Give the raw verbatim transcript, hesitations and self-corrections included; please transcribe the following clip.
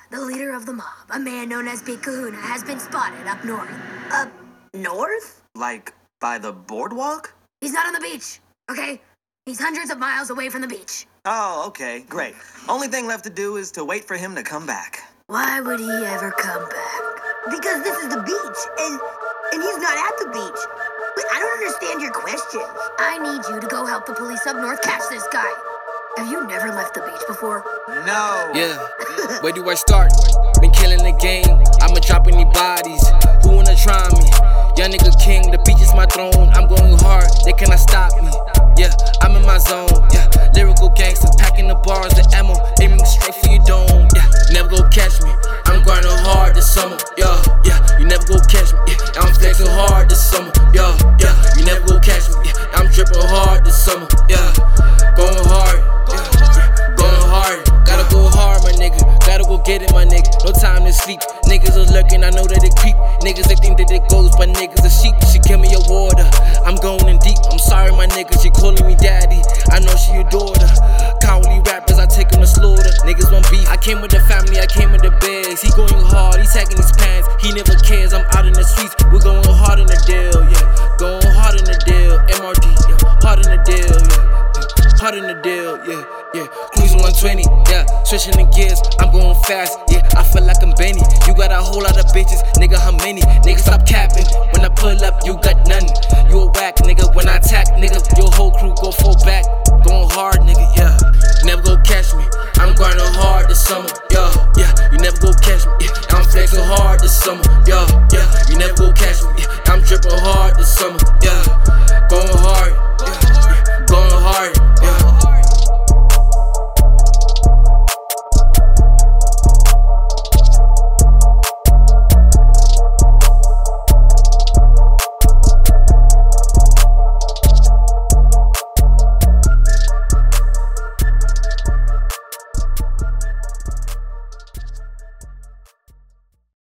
the leader of the mob, a man known as Big Kahuna, has been spotted up north. Up north? Like, by the boardwalk? He's not on the beach, okay? He's hundreds of miles away from the beach. Oh, okay, great. Only thing left to do is to wait for him to come back. Why would he ever come back? Because this is the beach, and and he's not at the beach. But I don't understand your question. I need you to go help the police up north catch this guy. Have you never left the beach before? No. Yeah, where do I start? Been killing the game, I'ma drop any bodies. Who wanna try me? Young nigga king, the beach is my throne. I'm going hard, they cannot stop me. Yeah, I'm in my zone. Yeah, lyrical gangster, packing the bars, the ammo, aiming straight for your dome. Yeah, never go catch me. I'm grinding hard this summer. Yeah, yeah, you never go catch me. Yeah, I'm flexing hard this summer. Yeah, yeah, you never go catch me. Yeah, I'm dripping hard this summer. Yeah, going hard. Yeah, going hard. Gotta go hard, my nigga. Gotta go get it, my nigga. No time to sleep. Niggas are lurking, I know that they creep. Niggas they think that it goes, but niggas are sheep. She give me a water. I'm going in deep. I'm sorry, my nigga. She calling me daddy. I know she your daughter. Cowardly rappers, I take them to slaughter. Niggas want beef. I came with the family, I came with the bags. He going hard, he tagging his pants. He never cares. I'm out in the streets. We're going hard in the deal, yeah. Going hard in the deal. M R D, yeah. Hard in the deal, yeah. Hard in the deal, yeah, yeah. Cruising one twenty, yeah. Switching the gears, I'm going fast, yeah. I feel like I'm Benny. You got a whole lot of bitches, nigga, how many? Nigga, stop capping. When I pull up, you got nothing. You a whack, nigga. When I attack, nigga, your whole crew go full back. Going hard, nigga, yeah. Never go catch me. I'm grinding hard this summer, yeah, yeah. You never go catch me, yeah. I'm flexing hard this summer, yeah, yeah.